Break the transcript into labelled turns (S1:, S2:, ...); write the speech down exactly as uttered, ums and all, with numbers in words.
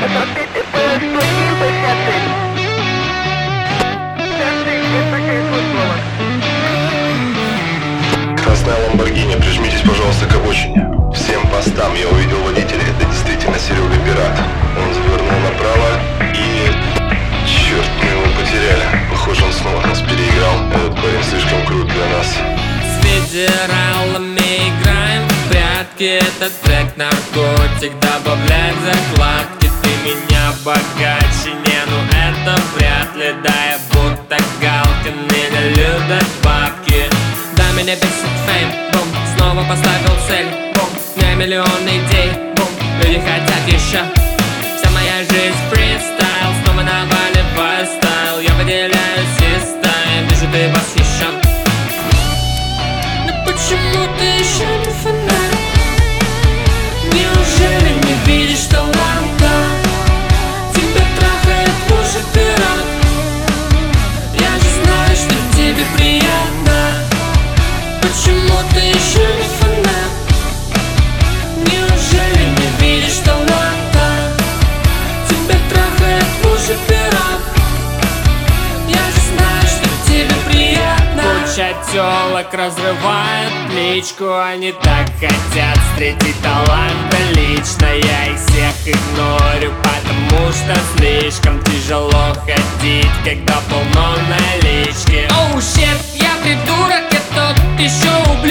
S1: Красная Ламборгини, прижмитесь, пожалуйста, к обочине. Всем постам, я увидел водителя, это действительно Серега Пират. Он завернул направо и... Черт, мы его потеряли. Похоже, он снова нас переиграл. Этот парень слишком крут для нас.
S2: С федералами играем в прятки. Этот трек наркотик, добавляет закладки. Ты меня богаче, не, ну это вряд ли. Да, я будто галка, меня любят бабки. Да, меня бесит фейм, бум. Снова поставил цель, бум. У меня миллион идей, бум. Люди хотят еще. Вся моя жизнь фристайл. Снова наваливаю стайл. Я выделяюсь из стаи. Вижу, ты восхищен. Но почему ты еще не фанат? Неужели не видишь таланта? Тебя трахает мужик пират. Я же знаю, что тебе приятно. Почему ты еще не фанат? Неужели не видишь таланта? Тебя трахает мужик пират. Я же знаю, что тебе приятно. Куча тёлок разрывает плечку. Они так хотят встретить таланта лично. Я их всех игнорю, потому что слишком тяжело ходить, когда полно налички. Оу, щет, я придурок, я тот еще ублюдок.